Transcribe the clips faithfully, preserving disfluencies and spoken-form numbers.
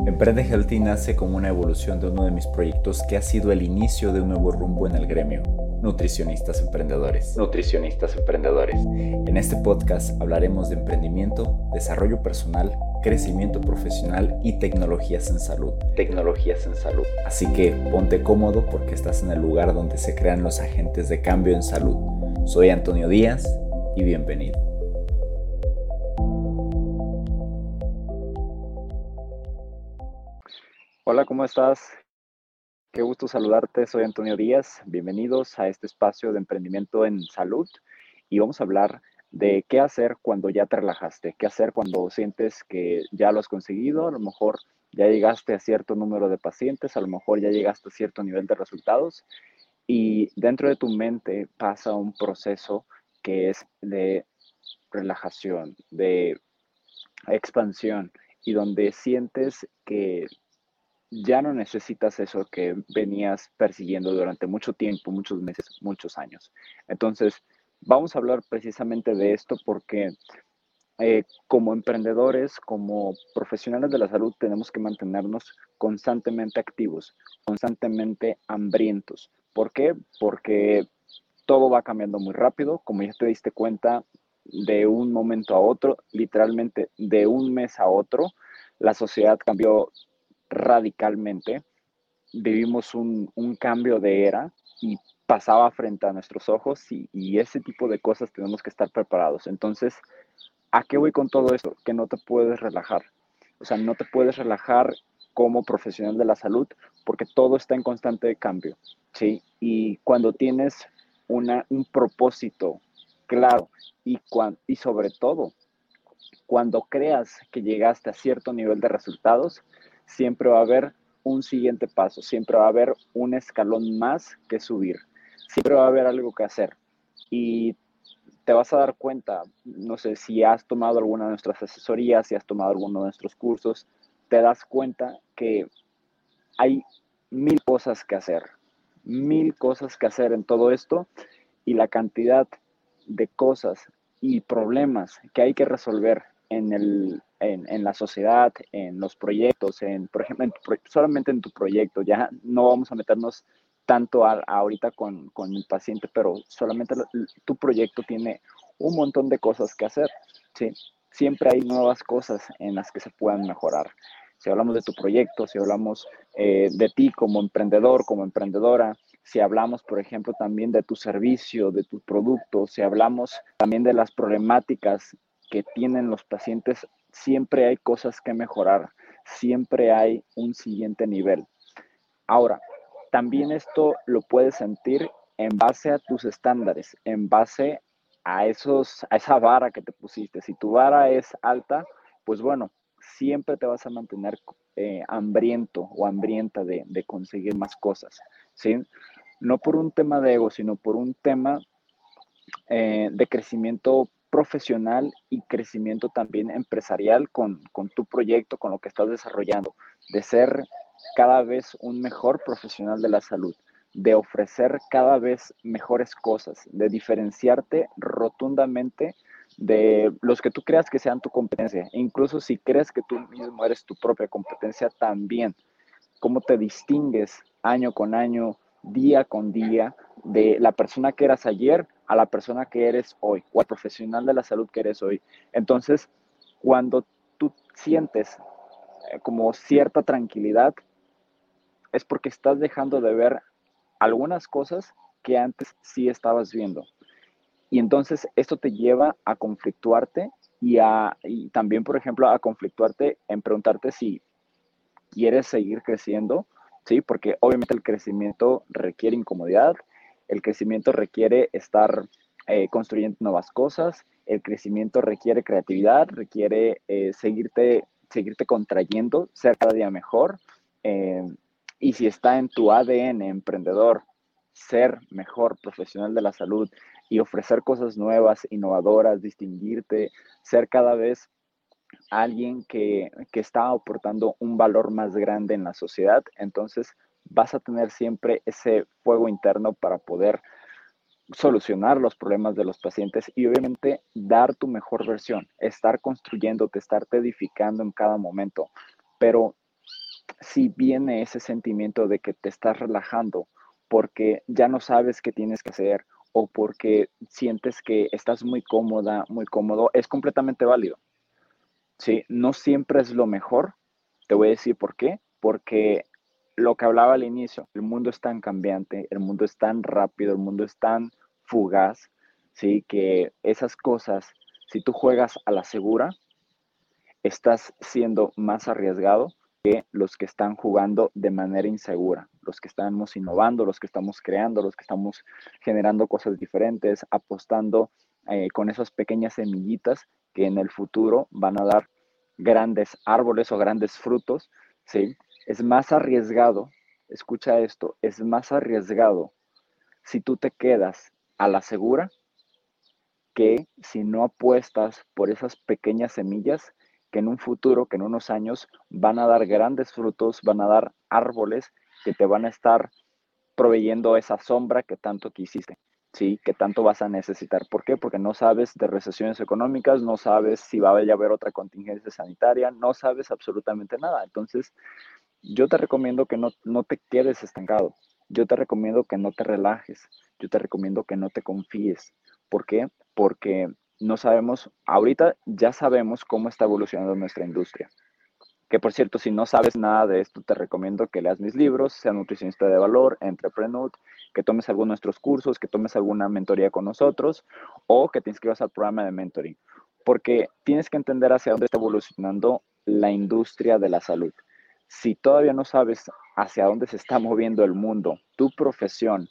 Emprende Healthy nace como una evolución de uno de mis proyectos que ha sido el inicio de un nuevo rumbo en el gremio, Nutricionistas Emprendedores. Nutricionistas Emprendedores. En este podcast hablaremos de emprendimiento, desarrollo personal, crecimiento profesional y tecnologías en salud. Tecnologías en salud. Así que ponte cómodo porque estás en el lugar donde se crean los agentes de cambio en salud. Soy Antonio Díaz y bienvenido. Hola, ¿cómo estás? Qué gusto saludarte, soy Antonio Díaz. Bienvenidos a este espacio de emprendimiento en salud y vamos a hablar de qué hacer cuando ya te relajaste, qué hacer cuando sientes que ya lo has conseguido, a lo mejor ya llegaste a cierto número de pacientes, a lo mejor ya llegaste a cierto nivel de resultados y dentro de tu mente pasa un proceso que es de relajación, de expansión y donde sientes que ya no necesitas eso que venías persiguiendo durante mucho tiempo, muchos meses, muchos años. Entonces, vamos a hablar precisamente de esto porque eh, como emprendedores, como profesionales de la salud, tenemos que mantenernos constantemente activos, constantemente hambrientos. ¿Por qué? Porque todo va cambiando muy rápido, como ya te diste cuenta, de un momento a otro, literalmente de un mes a otro, la sociedad cambió radicalmente, vivimos un, un cambio de era y pasaba frente a nuestros ojos y, y ese tipo de cosas tenemos que estar preparados. Entonces, ¿a qué voy con todo esto? Que no te puedes relajar. O sea, no te puedes relajar como profesional de la salud porque todo está en constante cambio, ¿sí? Y cuando tienes una, un propósito claro y, cuan, y sobre todo cuando creas que llegaste a cierto nivel de resultados, siempre va a haber un siguiente paso, siempre va a haber un escalón más que subir, siempre va a haber algo que hacer. Y te vas a dar cuenta, no sé, si has tomado alguna de nuestras asesorías, si has tomado alguno de nuestros cursos, te das cuenta que hay mil cosas que hacer, mil cosas que hacer en todo esto y la cantidad de cosas y problemas que hay que resolver en, el, en, en la sociedad, en los proyectos, en, por ejemplo, en tu, solamente en tu proyecto. Ya no vamos a meternos tanto a, a ahorita con, con el paciente, pero solamente tu proyecto tiene un montón de cosas que hacer, ¿sí? Siempre hay nuevas cosas en las que se puedan mejorar. Si hablamos de tu proyecto, si hablamos eh, de ti como emprendedor, como emprendedora, si hablamos, por ejemplo, también de tu servicio, de tu producto, si hablamos también de las problemáticas que tienen los pacientes, siempre hay cosas que mejorar, siempre hay un siguiente nivel. Ahora, también esto lo puedes sentir en base a tus estándares, en base a, esos, a esa vara que te pusiste. Si tu vara es alta, pues bueno, siempre te vas a mantener eh, hambriento o hambrienta de, de conseguir más cosas, ¿sí? No por un tema de ego, sino por un tema eh, de crecimiento profesional y crecimiento también empresarial con, con tu proyecto, con lo que estás desarrollando, de ser cada vez un mejor profesional de la salud, de ofrecer cada vez mejores cosas, de diferenciarte rotundamente de los que tú creas que sean tu competencia, e incluso si crees que tú mismo eres tu propia competencia también, cómo te distingues año con año, día con día, de la persona que eras ayer a la persona que eres hoy, o al profesional de la salud que eres hoy. Entonces, cuando tú sientes eh, como cierta tranquilidad, es porque estás dejando de ver algunas cosas que antes sí estabas viendo. Y entonces esto te lleva a conflictuarte y, a, y también, por ejemplo, a conflictuarte en preguntarte si quieres seguir creciendo, ¿sí? Porque obviamente el crecimiento requiere incomodidad, el crecimiento requiere estar eh, construyendo nuevas cosas, el crecimiento requiere creatividad, requiere eh, seguirte, seguirte contrayendo, ser cada día mejor. Eh, y si está en tu A D N emprendedor, ser mejor profesional de la salud y ofrecer cosas nuevas, innovadoras, distinguirte, ser cada vez alguien que, que está aportando un valor más grande en la sociedad, entonces vas a tener siempre ese fuego interno para poder solucionar los problemas de los pacientes y obviamente dar tu mejor versión, estar construyéndote, estarte edificando en cada momento. Pero si viene ese sentimiento de que te estás relajando porque ya no sabes qué tienes que hacer o porque sientes que estás muy cómoda, muy cómodo, es completamente válido. Sí, no siempre es lo mejor. Te voy a decir por qué. Porque lo que hablaba al inicio, el mundo es tan cambiante, el mundo es tan rápido, el mundo es tan fugaz, sí, que esas cosas, si tú juegas a la segura, estás siendo más arriesgado que los que están jugando de manera insegura, los que estamos innovando, los que estamos creando, los que estamos generando cosas diferentes, apostando eh, con esas pequeñas semillitas que en el futuro van a dar grandes árboles o grandes frutos, ¿sí? Es más arriesgado, escucha esto, es más arriesgado si tú te quedas a la segura que si no apuestas por esas pequeñas semillas que en un futuro, que en unos años van a dar grandes frutos, van a dar árboles que te van a estar proveyendo esa sombra que tanto quisiste, ¿sí? Que tanto vas a necesitar. ¿Por qué? Porque no sabes de recesiones económicas, no sabes si va a haber otra contingencia sanitaria, no sabes absolutamente nada. Entonces, yo te recomiendo que no, no te quedes estancado. Yo te recomiendo que no te relajes. Yo te recomiendo que no te confíes. ¿Por qué? Porque no sabemos, ahorita ya sabemos cómo está evolucionando nuestra industria. Que por cierto, si no sabes nada de esto, te recomiendo que leas mis libros, sea nutricionista de valor, Entrepreneur, que tomes algunos de nuestros cursos, que tomes alguna mentoría con nosotros o que te inscribas al programa de mentoring. Porque tienes que entender hacia dónde está evolucionando la industria de la salud. Si todavía no sabes hacia dónde se está moviendo el mundo, tu profesión,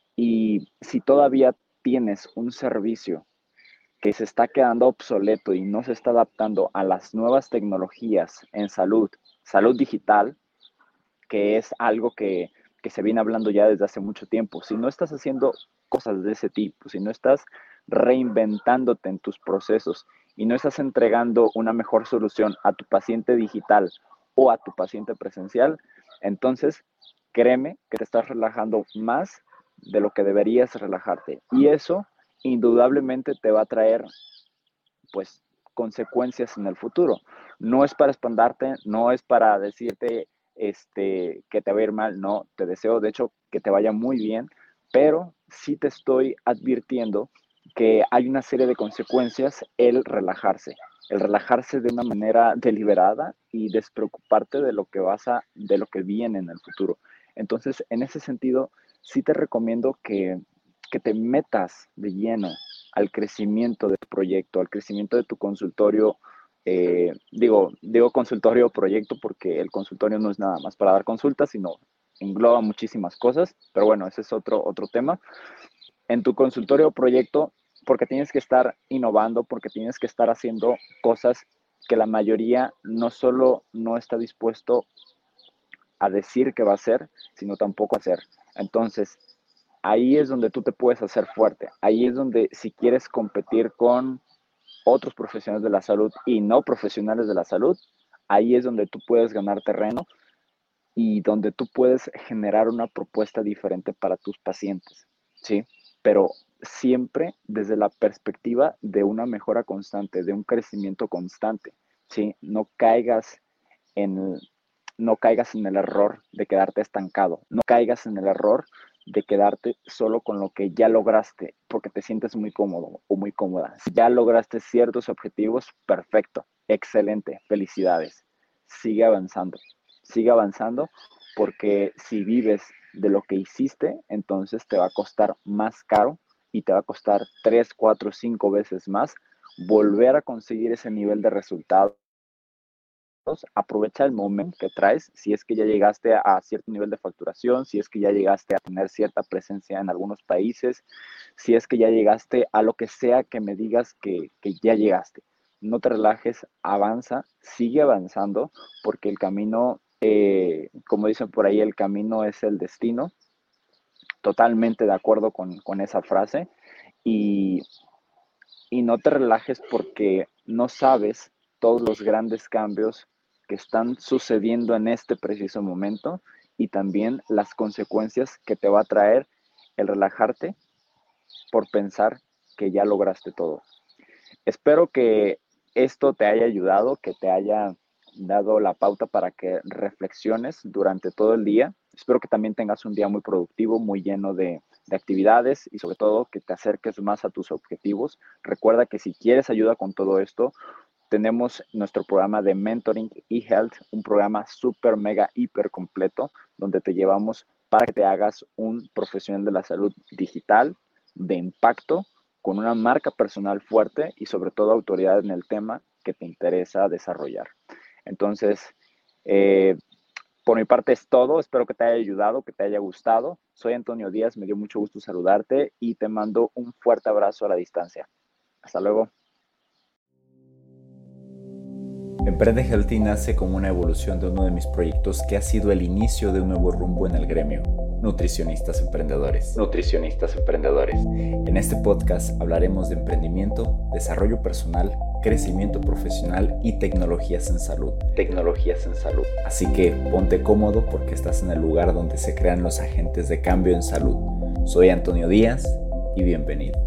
y si todavía tienes un servicio que se está quedando obsoleto y no se está adaptando a las nuevas tecnologías en salud, salud digital, que es algo que, que se viene hablando ya desde hace mucho tiempo. Si no estás haciendo cosas de ese tipo, si no estás reinventándote en tus procesos y no estás entregando una mejor solución a tu paciente digital o a tu paciente presencial, entonces créeme que te estás relajando más de lo que deberías relajarte. Y eso indudablemente te va a traer pues consecuencias en el futuro. No es para espantarte, no es para decirte este, que te va a ir mal, no, te deseo de hecho que te vaya muy bien, pero sí te estoy advirtiendo que hay una serie de consecuencias el relajarse, el relajarse de una manera deliberada y despreocuparte de lo que vas a, de lo que viene en el futuro. Entonces, en ese sentido, sí te recomiendo que, que te metas de lleno al crecimiento de tu proyecto, al crecimiento de tu consultorio. Eh, digo, digo consultorio o proyecto porque el consultorio no es nada más para dar consultas, sino engloba muchísimas cosas, pero bueno, ese es otro, otro tema. En tu consultorio o proyecto, porque tienes que estar innovando, porque tienes que estar haciendo cosas que la mayoría no solo no está dispuesto a decir que va a hacer, sino tampoco a hacer. Entonces, ahí es donde tú te puedes hacer fuerte. Ahí es donde si quieres competir con otros profesionales de la salud y no profesionales de la salud, ahí es donde tú puedes ganar terreno y donde tú puedes generar una propuesta diferente para tus pacientes, ¿sí? Pero siempre desde la perspectiva de una mejora constante, de un crecimiento constante, ¿sí? No caigas en, no caigas en el error de quedarte estancado, no caigas en el error de quedarte solo con lo que ya lograste porque te sientes muy cómodo o muy cómoda. Si ya lograste ciertos objetivos, perfecto, excelente, felicidades. Sigue avanzando, sigue avanzando porque si vives de lo que hiciste, entonces te va a costar más caro y te va a costar tres, cuatro, cinco veces más volver a conseguir ese nivel de resultado. Aprovecha el momento que traes, si es que ya llegaste a cierto nivel de facturación, si es que ya llegaste a tener cierta presencia en algunos países, si es que ya llegaste a lo que sea que me digas que, que ya llegaste. No te relajes, avanza, sigue avanzando, porque el camino, eh, como dicen por ahí, el camino es el destino. Totalmente de acuerdo con, con esa frase. Y, y no te relajes porque no sabes todos los grandes cambios que están sucediendo en este preciso momento y también las consecuencias que te va a traer el relajarte por pensar que ya lograste todo. Espero que esto te haya ayudado, que te haya dado la pauta para que reflexiones durante todo el día. Espero que también tengas un día muy productivo, muy lleno de, de actividades y sobre todo que te acerques más a tus objetivos. Recuerda que si quieres ayuda con todo esto, tenemos nuestro programa de Mentoring eHealth, un programa súper, mega, hiper completo, donde te llevamos para que te hagas un profesional de la salud digital, de impacto, con una marca personal fuerte y sobre todo autoridad en el tema que te interesa desarrollar. Entonces, eh, por mi parte es todo. Espero que te haya ayudado, que te haya gustado. Soy Antonio Díaz, me dio mucho gusto saludarte y te mando un fuerte abrazo a la distancia. Hasta luego. Emprende Healthy nace como una evolución de uno de mis proyectos que ha sido el inicio de un nuevo rumbo en el gremio, Nutricionistas Emprendedores. Nutricionistas Emprendedores. En este podcast hablaremos de emprendimiento, desarrollo personal, crecimiento profesional y tecnologías en salud. Tecnologías en salud. Así que ponte cómodo porque estás en el lugar donde se crean los agentes de cambio en salud. Soy Antonio Díaz y bienvenido.